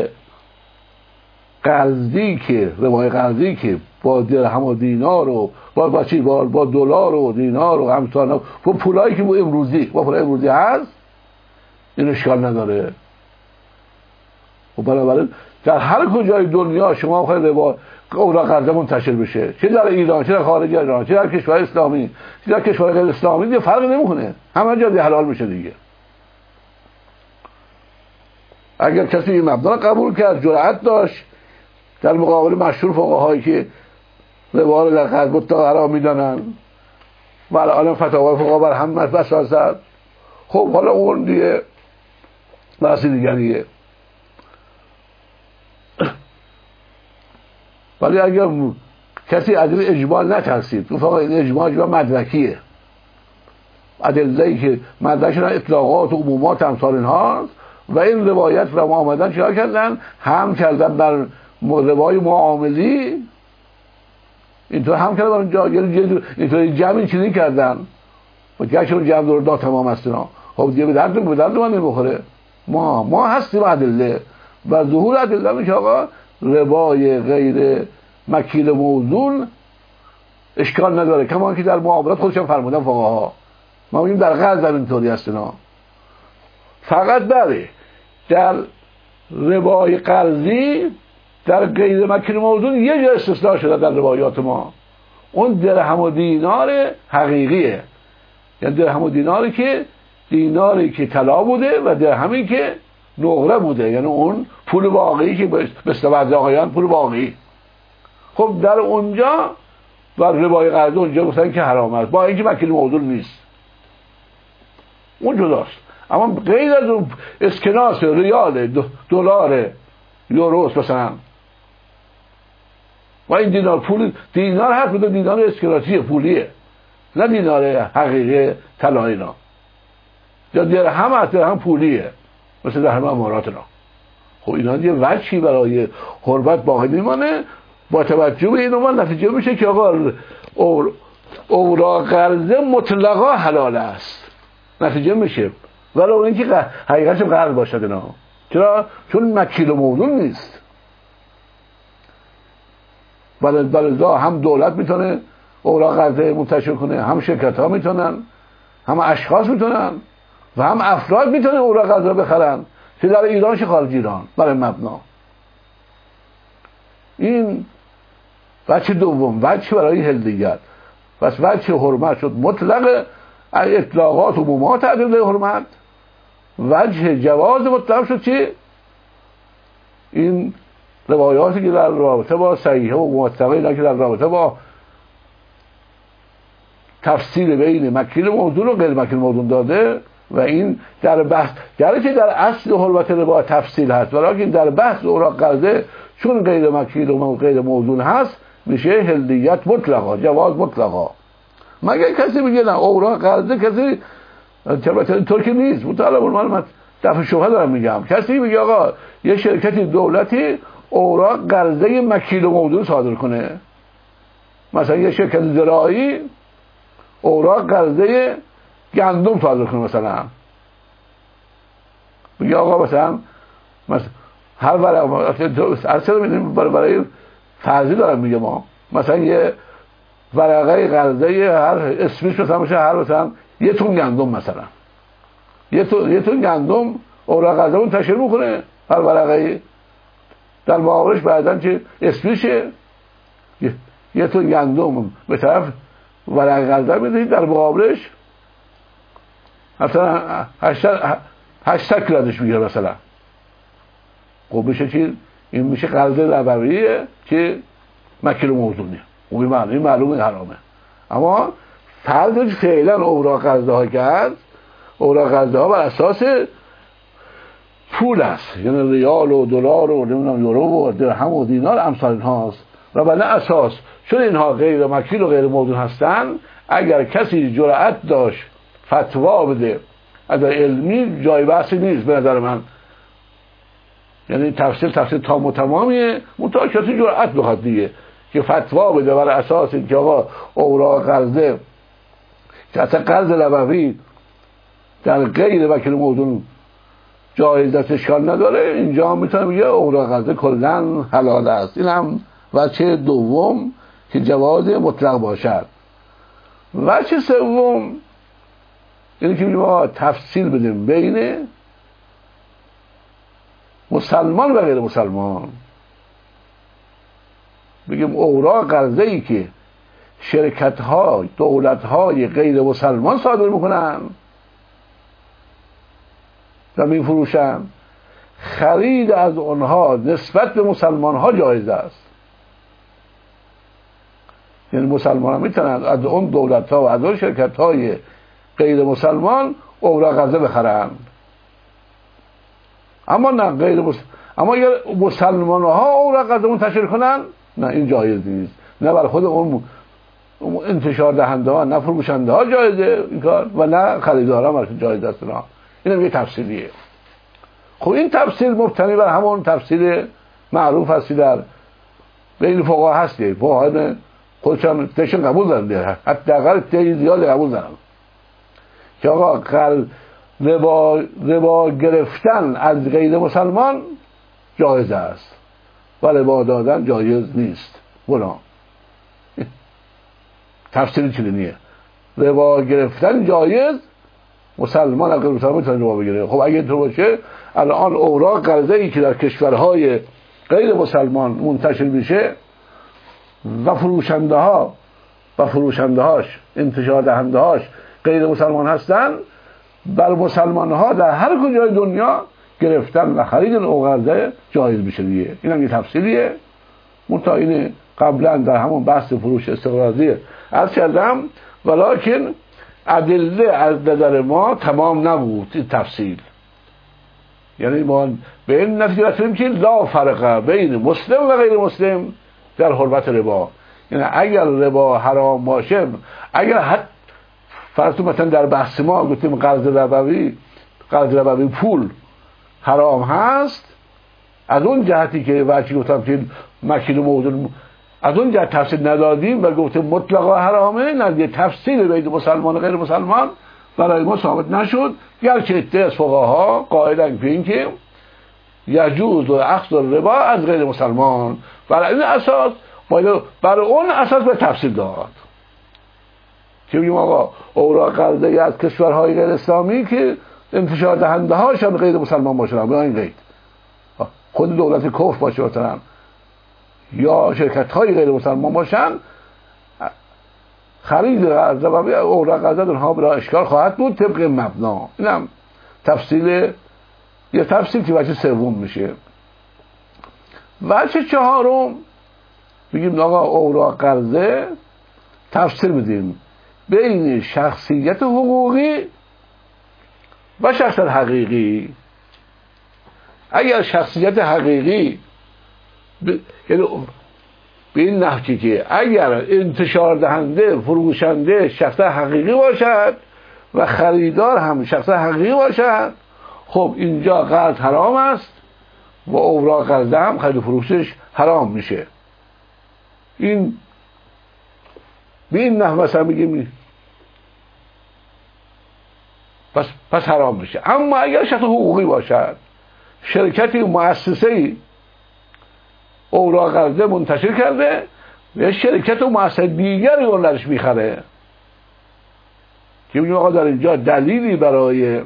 S1: قرضی که ربای قرضی که با درهم و دینار و با با چی با, با دلار و دینار و همسان با پولایی که با امروزی با پولای امروزی هست، این اشکال نداره. و بنابراین در هر کجای دنیا شما خواهید ربا اوراق قرضه منتشر بشه، چه در ایران، چه در خارج ایران، چه در کشور اسلامی، چه در کشور غیر اسلامی، دیگه فرق نمیکنه، همه جا حلال میشه دیگه. اگر کسی این مبنا رو قبول کرد، جرأت داشت در مقابل مشهور فقهایی که ربا رو در قرض مطلق حرام میدانن و الان فتاوای فقها بر هم بسازد، خب حالا اون دیگه بحث دیگریه. ولی اگر کسی از این اجماع نترسید، گفت آقا این اجماع اجماع مدرکیه، ادله‌ای که مدرکشون اطلاقات و عمومات امثال اینهاست و این روایت رو آمدن چیکار کردن؟ هم کردن بر روای معاملی، اینطور هم کردن بر اونجا، اینطور جمعی چیزی کردن و گرچه جمع دور دا تمام است اینا، خب دیگه به درد به درد من نمیخوره. ما ما هستیم ادله و ظهور ادله میشه آقا ربای غیر مکیل موزون اشکال نداره، کما که در معاملات خودشون فرمودن فقها. ما میگیم در قرض هم اینطوری هست اینا، فقط بله در ربای قرضی در غیر مکیل موزون یه جا استثناء شده در روایات ما، اون درهم و دینار حقیقیه، یعنی درهم و دیناری که دیناری که طلا بوده و درهمی که نقره بوده، یعنی اون پول واقعی که به اصطلاح آقایان پول واقعی. خب در اونجا و ربای قرض اونجا گفتن که حرام است، با اینکه مکیل موضوع نیست، اون جداست. اما غیر از اون اسکناس ریال دلار یوروس مثلا و این دینار پول دینار هست، بوده دینار اسکناسیه پولیه، نه دینار حقیقی طلایی نا، یا درهم هست درهم پولیه مثل درهم امارات نا. خب اینا دیگه وجهی برای حرمت باقی میمانه. با توجه به این عنوان نتیجه میشه که آقا اوراق قرضه مطلقا حلال است، نتیجه میشه، ولی اون اینکه حقیقتش قرض باشد اینا. چرا؟ چون مکیل موضوع نیست. بلکه هم دولت میتونه اوراق قرضه منتشر کنه، هم شرکت ها میتونن، هم اشخاص میتونن و هم افراد میتونن اوراق قرضه بخرن، چه در ایران چه خارج ایران، برای مبنا. این وجه دوم، وجه برای هلدیت. پس وجه حرمت شد مطلق اطلاقات و عمومات ادله حرمت، وجه جواز مطلق شد چی؟ این روایاتی که در رابطه با صحیحه و موثقه، اینا که در رابطه با تفصیل بین مکیل موضوع و غیر مکیل موضوع داده و این در بحث گرچه در اصل حرمت ربا تفصیل هست، ولیکن در بحث اوراق قرضه چون غیر مکیل و غیر موضوع هست میشه هلدیت مطلقا، جواز مطلقا. مگر کسی میگه نه اوراق قرضه کسی البته اینطور که نیست، مطالعه من دفع شبهه دارم میگم، کسی میگه آقا یه شرکتی دولتی اوراق قرضه مکیل و موضوع صادر کنه، مثلا یه شرکت زراعی اوراق قرضه گندم صادر کنه، مثلا میگه آقا مثلا مثلا هر ورق اصلا میدونیم برای فرضی دارم میگه ما مثلا یه ورقه قرضه هر اسمیش مثلا میشه هر مثلا یه تون گندم، مثلا یه تون یه تون گندم اوراق قرضه منتشر میکنه هر ورقه، در مقابلش بعدن چه اسمیشه یه, یه تون گندم به طرف ورقه قرضه میدهید، در مقابلش مثلا هشتصد کیلو ازش میگیره مثلا. خب میشه چی؟ این میشه قرضه لبویه که مکیل موضوعیه، اون معلومه این معلومه حرامه. اما فرضش فعلا اوراق قرضه ها کرد، اوراق قرضه ها بر اساس پول است، یعنی ریال و دلار و نمیدونم یورو و درهم و دینار امثال اینهاست و بنا اساس چون اینها غیر مکیل و غیر موضوع هستن، اگر کسی جرأت داشت فتوا بده از علمی جای بحثی نیست به نظر من، یعنی تفسیر تفسیر تام و تمامیه، منتها کسی جرأت بخواد دیگه که فتوا بده بر اساس اینکه آقا اوراق قرضه که اصلا قرض لبوی در غیر مکیل موضوع جایز است، اشکال نداره، اینجا میتونم بگم اوراق قرضه کلا حلال است. این هم وجه دوم که جواز مطلق باشد. وجه سوم اینه که ما تفصیل بدیم بین مسلمان و غیر مسلمان. بگیم اوراق قرضه ای که شرکت ها دولت های غیر مسلمان صادر میکنن و میفروشن، خرید از اونها نسبت به مسلمان ها جایز است. یعنی مسلمان ها میتونن از اون دولت ها و از اون شرکت های غیر مسلمان اوراق قرضه بخرن، اما نه غیر مسلمان. اما اگر مسلمان ها اوراق قرضه منتشر کنن، نه این جایز نیست. نه برای خود اون انتشار دهنده ها، نه فروشنده ها جایزه این کار، و نه خریدارا هم جایز است. نه اینم یه تفصیلیه. خب این تفصیل مبتنی بر همون تفصیل معروف هستی در بین فقها هستی. فقها خودشان تشن قبول دارن، حداقل تعداد زیاد قبول دارن که آقا قرض ربا ربا گرفتن از غیر مسلمان جایز است و ربا دادن جایز نیست. گناه. تفسیر چنینیه. ربا گرفتن جایز، مسلمان از غیر مسلمان میتونه ربا بگیره. خب اگه اینطور باشه، الان اوراق قرضه ای که در کشورهای غیر مسلمان منتشر میشه و فروشنده ها و فروشنده هاش انتشار دهنده هاش غیر مسلمان هستن، بر مسلمان ها در هر کجای دنیا گرفتن و خرید این اوراق قرضه جایز میشه دیگه. این هم یه تفصیلیه. منتها این قبلا در همون بحث فروش استقراضی عرض کردم، ولکن ادله از نظر ما تمام نبود این تفصیل. یعنی ما به این نتیجه رسیدیم که لا فرق بین مسلم و غیر مسلم در حرمت ربا. یعنی اگر ربا حرام باشه، اگر حتی فرض مثلا در بحث ما گفتیم قرض ربوی قرض ربوی پول حرام هست، از اون جهتی که وقتی گفتم که مکیل موضوع از اون جهت تفصیل ندادیم و گفتیم مطلقا حرامه، نه تفصیل بین مسلمان و غیر مسلمان برای ما ثابت نشد. گرچه عده از فقها قائلن به این که یجوز و اخذ الربا از غیر مسلمان، برای این اساس باید برای اون اساس به تفصیل داد که بگیم آقا اوراق قرضه از کشورهای غیر اسلامی که انتشار دهنده هاشون غیر مسلمان باشن، به این قید خود دولت کفر باشه مثلا یا شرکت های غیر مسلمان باشن، خرید قرضه و اوراق قرضه اونها برای اشکال خواهد بود طبق مبنا. اینم تفصیل، یه تفصیل که وجه سوم میشه. وجه چهارم بگیم آقا اوراق قرضه تفسیر بدیم بین شخصیت حقوقی و شخصیت حقیقی. اگر شخصیت حقیقی ب... یعنی به این نحوی که اگر انتشار دهنده فروشنده شخص حقیقی باشد و خریدار هم شخص حقیقی باشد، خب اینجا قرض حرام است و اوراق قرضه هم خرید و فروشش حرام میشه. این به این نحو مثلا میگیم پس پس حرام میشه. اما اگر شخص حقوقی باشد، شرکتی مؤسسه‌ای اوراق قرضه منتشر کرده و شرکت و مؤسسه دیگری اون درش میخره، که میگیم آقا در اینجا دلیلی برای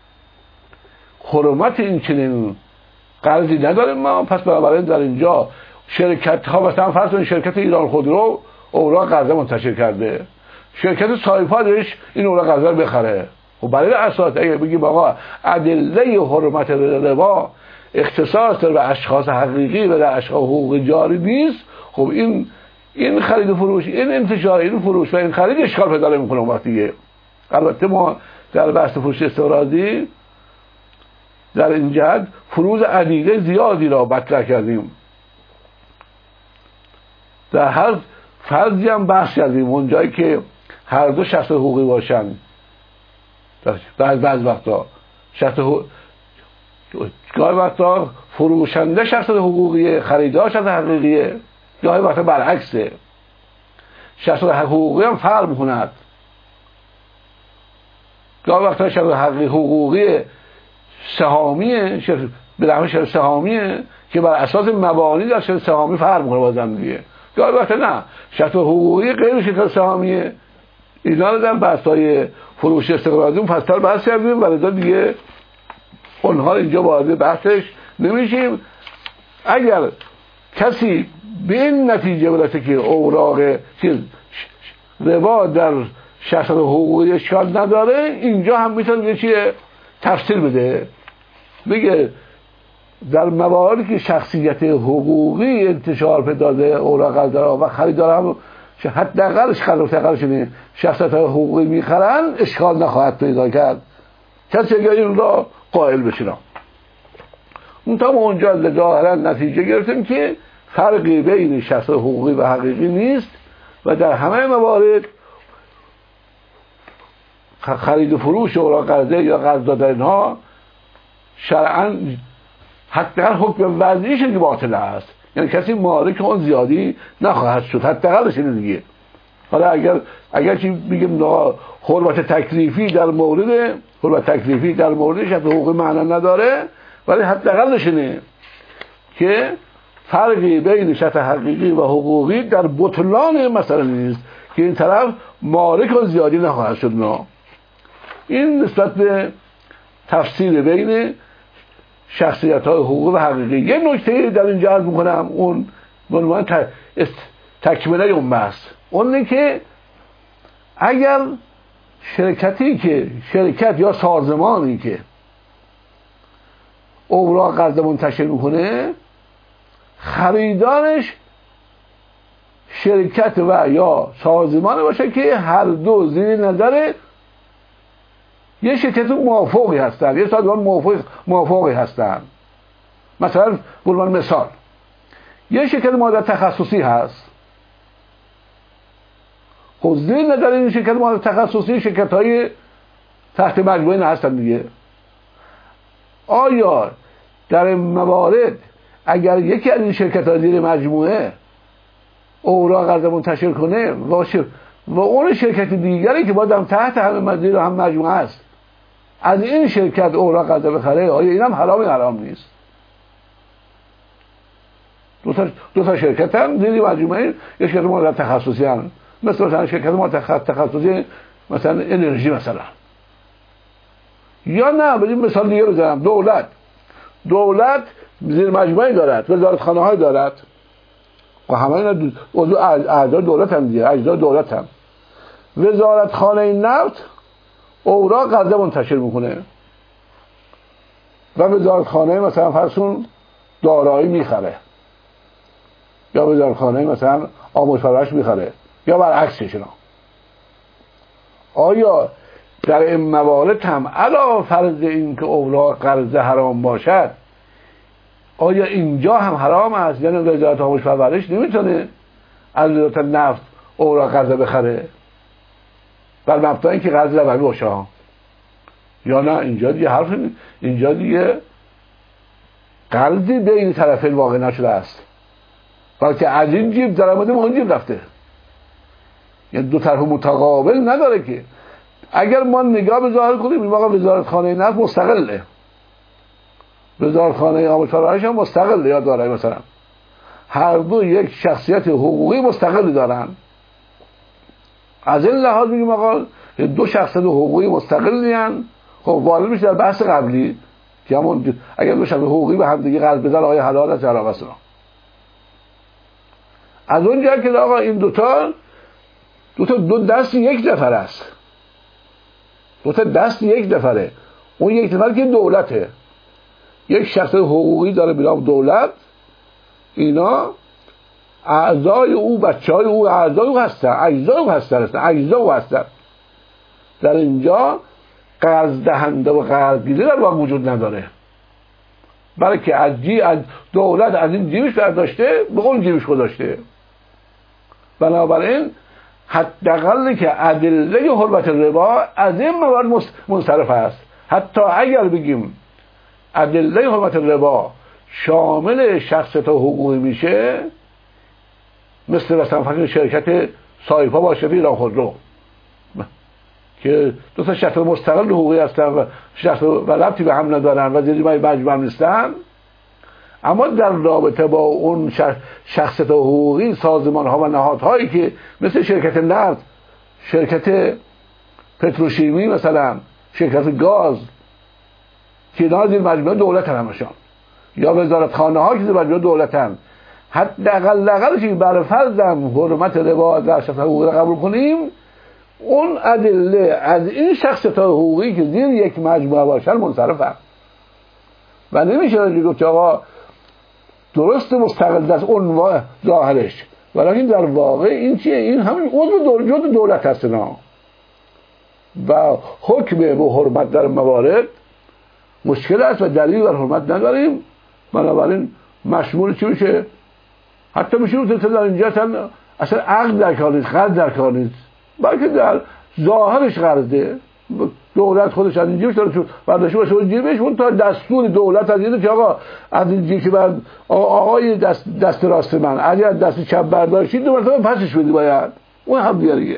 S1: حرمت این چنین قرضی نداریم ما، پس بنابراین در اینجا شرکت ها مثلا فرض کنید شرکت ایران خودرو اوراق قرضه منتشر کرده، شرکت سایپا درش این اوراق قرضه رو بخره. خب برای اساس اگه بگیم آقا ادله حرمت ربا اختصاص داره به اشخاص حقیقی و در اشخاص حقوق جاری نیست، خب این این خرید و فروش، این انتشار، این فروش و این خرید اشکال پیدا میکنه اون وقت. البته ما در بحث فروش استقراضی در این جهت فروض عدیده زیادی را مطرح کردیم، در هر فرضی هم بحث کردیم. اون جایی که هر دو شخص حقوقی باشن، بعض بعض وقتا شخص حقوقی، گاهی وقتا فروشنده شخص حقوقیه، خریدار شخص حقیقیه، گاهی وقتا برعکسه، شخص حقوقی هم فرق میکند. گاهی وقتا شخص حقوقی سهامیه، به نحو شخص سهامیه که بر اساس مبانی در شخص سهامی فرق میکنه بازم دیگه. گاهی وقتا نه، شخص حقوقی غیر شخص سهامیه. اینا رو در بحث‌های فروش استقراضی پس‌تر بحث کردیم و لذا دیگه اونها اینجا وارد بحثش نمیشه. اگر کسی به این نتیجه برسه که اوراق چیز ربا در شخصیت حقوقی اشکال نداره، اینجا هم میتونه یه چیه تفسیر بده، بگه در مواردی که شخصیت حقوقی انتشار پیدا داره اوراق قرضه و خریدار هم حداقلش خریدارش اینه شخصیت حقوقی میخرن، اشکال نخواهد پیدا کرد. کسی اگر این را قائل بشینم اون تا اونجا ظاهرا نتیجه گرفتیم که فرقی بین شخص حقوقی و حقیقی نیست و در همه موارد خرید و فروش اوراق قرضه یا قرض دادن ها شرعاً حداقل حکم وضعیش که باطل است، یعنی کسی مالک اون زیادی نخواهد شد، حداقلش اینه دیگه. حالا اگر اگر چی بگیم حرمت تکلیفی در مورد حرمت تکلیفی در موردش حقوقی معنا نداره، ولی حداقلش اینه که فرقی بین شرط حقیقی و حقوقی در بطلان مسئله نیست که این طرف مالک اون زیادی نخواهد شد. نه، این نسبت به تفسیر بین شخصیت های حقوقی و حقیقی. یه نکته در اینجا عرض میکنم، اون به عنوان تکمله اون بحث، اونه که اگر شرکتی که شرکت یا سازمانی که اوراق قرضه منتشر میکنه خریدارش شرکت و یا سازمان باشه که هر دو زیر نظر یه شرکت موافقی هستن، یه سازمان موافق موافقی هستن. مثلا برای مثال یه شرکت مادر تخصصی هست، خب زیر نظر این شرکت مادر تخصصی شرکت های تحت مجموعه نه هستن دیگه. آیا در این موارد اگر یکی از این شرکت های زیر مجموعه اوراق قرضه منتشر کنه باشه و اون شرکت دیگری که باید هم تحت همه مدیر هم مجموعه است از این شرکت اوراق قرضه بخره، آیا این هم حرام حرام نیست؟ دو تا دو تا شرکت هم زیر مجموعه یک شرکت مادر تخصصی هم، مثل مثلا شرکت مادر تخصصی مثلا انرژی مثلا، یا نه بدیم مثال دیگه بزنم، دولت دولت زیر مجموعه دارد، وزارتخانه های دارد و همه اینا عضو اعضای دولت هم دیگه، اجزای دولت هم. وزارتخانه نفت اوراق قرضه منتشر میکنه و وزارتخانه مثلا فرسون دارایی میخره یا وزارتخانه مثلا آموزش پرورش میخره یا برعکسش. آیا در این موارد هم علاوه فرض این که اوراق قرضه حرام باشد، آیا اینجا هم حرام است؟ یعنی وزارت آموزش پرورش نمیتونه از وزارت نفت اوراق قرضه بخره بر مبنای اینکه قرض ربوی باشه، یا نه اینجا دیگه حرف اینجا دیگه قرضی بین طرفین واقع نشده است، بلکه از این جیب درآمد اون جیب رفته، یعنی دو طرف متقابل نداره. که اگر ما نگاه به ظاهر کنیم این واقع وزارتخانه نفت مستقله، وزارتخانه آموزش پرورش هم مستقله یا داره، مثلا هر دو یک شخصیت حقوقی مستقلی دارن. از این لحاظ میگیم آقا دو شخصیت حقوقی مستقلی هستند. خب وارد میشه در بحث قبلی که همون اگر دو شخصیت حقوقی به هم دیگه قرض بدن آیا حلال است یا حرام است. از اونجا که آقا این دوتا دو تا دو دست یک نفر است، دو تا دست یک نفره، اون یک نفر که دولته، یک شخص حقوقی داره به نام دولت، اینا اعضای او، بچهای او اعضای او هستن، اجزای او هستن هستن اجزا او هستن. در اینجا قرض دهنده و قرض گیرنده در واقع وجود نداره، بلکه از جی از دولت از این جیبش برداشته به اون جیبش گذاشته. بنابراین حداقل که ادله حرمت ربا از این موارد منصرف است. حتی اگر بگیم ادله حرمت ربا شامل شخصیت حقوقی میشه، مثل مثلا فقط شرکت سایپا باشه ایران خودرو که دو تا شخص مستقل حقوقی هستن و شخص و ربطی به هم ندارن و زیر مجموعه نیستن، اما در رابطه با اون شخصیت حقوقی سازمان ها و نهادهایی که مثل شرکت نفت، شرکت پتروشیمی، مثلا شرکت گاز که اینا زیر مجموعه دولت همشان، یا وزارت خانه ها که توجه دولتن، حداقل لقلش برای فرضم حرمت ربا در شخص حقوقی قبول کنیم، اون ادله از این شخصیت حقوقی که زیر یک مجموعه باشن منصرفن و نمیشه گفت آقا درست مستقل از اون ظاهرش، ولی در واقع این چیه؟ این همین عضو جزء دولت هستن و حکم به حرمت در موارد مشکل است و دلیل بر حرمت نداریم. بنابراین مشمول چی میشه؟ حتی میشه اون در اینجا اصلا اصلا عقد در کار نیست، قرض در کار نیست، بلکه در ظاهرش قرضه. دولت خودش از این جیبش داره چون برداشته باشه اون جیبش، اون تا دستور دولت از اینه که آقا از این جیب که بعد آقای دست, دست راست من اگر دست چپ برداشتید دو مرتبه پسش بدی باید، اون هم دیگه.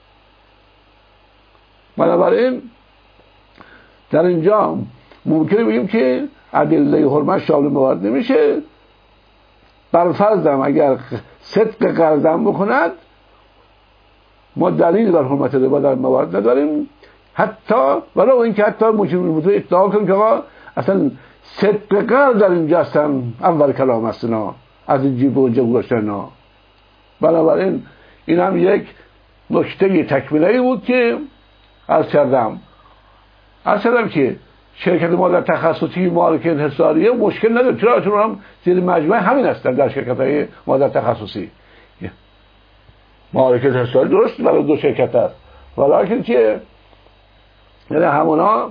S1: بنابراین در اینجا ممکنه بگیم که ادله حرمت شامل موارد نمیشه. بر فرضم اگر صدق قرضم بکند ما دلیل بر حرمت ربا در موارد نداریم، حتی ولو اینکه حتی ممکنه ادعا کنیم که آقا اصلا صدق قرض در اینجا هستن اول کلام هستن از این جیب و اونجا گذاشتن. بنابراین این هم یک نکته تکمیلی بود که عرض کردم عرض کردم که شرکت ما در تخصصی مالک انحصاریه مشکل نداره. چرا؟ چون هم زیر مجموعه همین هستن در شرکت های ما در تخصصی مالک انحصاری درست برای دو شرکت هست، ولیکن چیه؟ یعنی همونا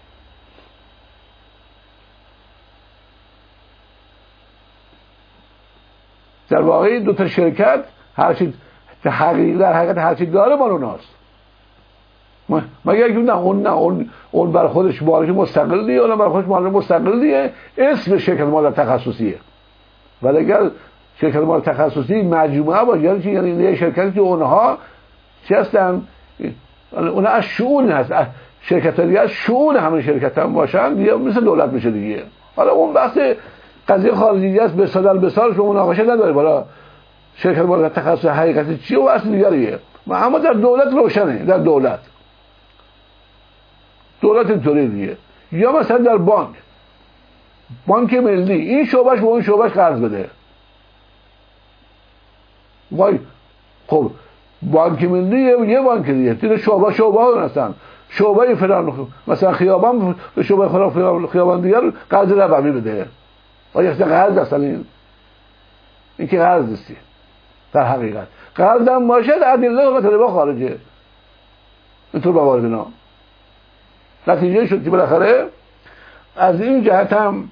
S1: در واقع دو تا شرکت هرچی حقیقی در حقیقت هرچی داره مال اوناست. مگر که نه اون نه اون اون بر خودش مالک مستقلیه، اون بر خودش مالک مستقلیه، اسم شرکت مال تخصصیه. ولی اگر شرکت مال تخصصی مجموعه باشه یعنی چی؟ یعنی یه شرکتی که اونها چی هستن؟ اونها از شؤون هست، شرکت دیگه از شؤون همه شرکت هم باشن دیگه مثل دولت میشه دیگه. حالا اون بحث قضیه خارجی است، به صدر به سال شما مناقشه نداره بالا شرکت مال تخصصی حقیقتی چیه و اصل دیگریه. اما در دولت روشنه، در دولت دولت اینطوری دیگه. یا مثلا در بانک بانک ملی این شعبش به اون شعبش قرض بده. وای خب بانک ملی یه بانک دیگه دیگه شعبه شعبه ها هستن، شعبه فلان مثلا خیابان به شعبه فلان خیابان دیگر قرض ربوی بده. آیا اصلا قرض اصلا این این که قرض نیستی در حقیقت. قرض هم باشد ادله حرمت ربا خارجه. اینطور بوارد اینا نتیجه شد که بالاخره از این جهت هم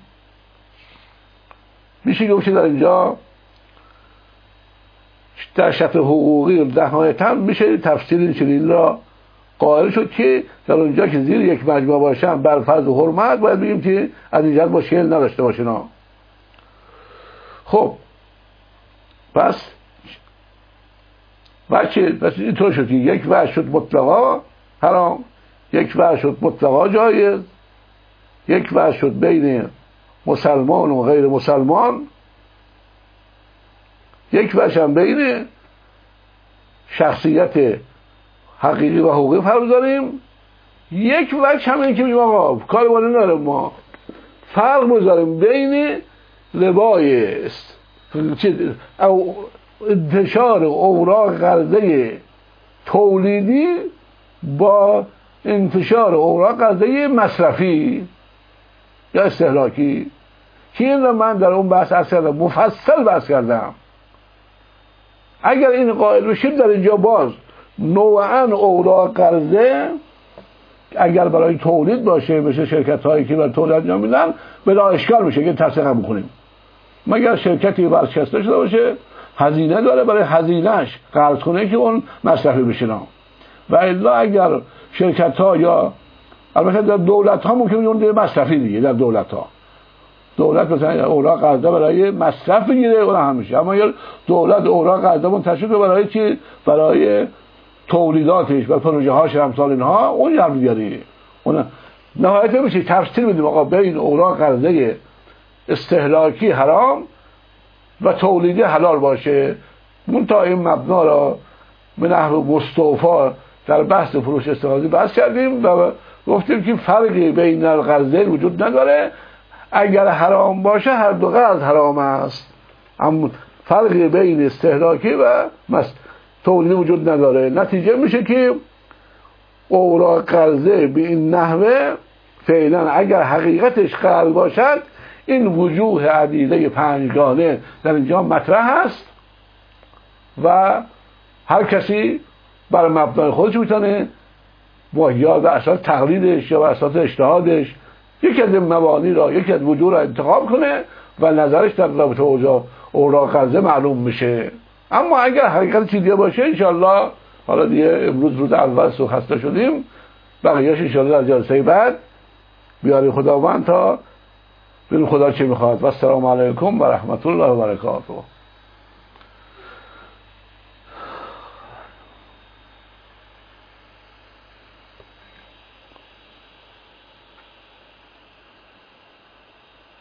S1: میشه گفت در اینجا در شرط حقوقی نهایتا میشه تفسیر چنین را قائل شد که در اونجا که زیر یک مجموعه باشن بر فرض حرمت باید بگیم که از این جهت مشکل نداشته باشن. خب پس بچه پس اینطور شد که یک وجه شد مطلقا حرام، یک وجه شد مطلقا جایز، یک وجه شد بین مسلمان و غیر مسلمان، یک وجه هم بین شخصیت حقیقی و حقوقی فرض داریم، یک وجه هم این که بگیم آقا کار بالا نداره ما فرق بذاریم بین ربای او انتشار اوراق قرضه تولیدی با انتشار اوراق قرضه مصرفی یا استهلاکی که این رو من در اون بحث اصلا مفصل بحث کردم. اگر این قائل بشیم در اینجا باز نوعاً اوراق قرضه اگر برای تولید باشه مثل شرکت هایی که برای تولید انجام میدن بلا اشکال میشه که تصدیق بکنیم، مگر شرکتی ورشکسته شده باشه هزینه داره برای هزینهش قرض کنه که اون مصرفی بشه. و الا اگر شرکت ها یا البته در دولت ها ممکنه اون دیگه مصرفی دیگه، در دولت ها دولت مثلا اوراق قرضه برای مصرف بگیره اون هم میشه، اما یا دولت اوراق قرضه منتشر کنه برای چی؟ برای تولیداتش و پروژه هاش امثال اینها اون هم دیگه. اون نهایت میشه تفسیر بدیم آقا بین اوراق قرضه استهلاکی حرام و تولیدی حلال باشه. من تا این مبنا را به نحو مستوفا در بحث فروش استقلالی بحث کردیم و گفتیم که فرقی بین القرضین وجود نداره اگر حرام باشه هر دو قرض حرام است، اما فرق بین استهلاکی و مست تولیدی وجود نداره. نتیجه میشه که اوراق قرضه به این نحوه فعلا اگر حقیقتش قرض باشد این وجوه عدیده پنجگانه در اینجا مطرح است و هر کسی بر مبنای خودش میتونه با یا به اساس تقلیدش یا به اساس اجتهادش یکی از این مبانی را، یکی از وجوه را انتخاب کنه و نظرش در رابطه اوضاع اوراق قرضه معلوم میشه. اما اگر حقیقت چیزی باشه انشالله، حالا دیگه امروز روز اول سو خسته شدیم، بقیهش انشالله در جلسه بعد بیاری خداوند تا ببین خدا چه میخواد. و السلام علیکم و رحمت الله و برکاته.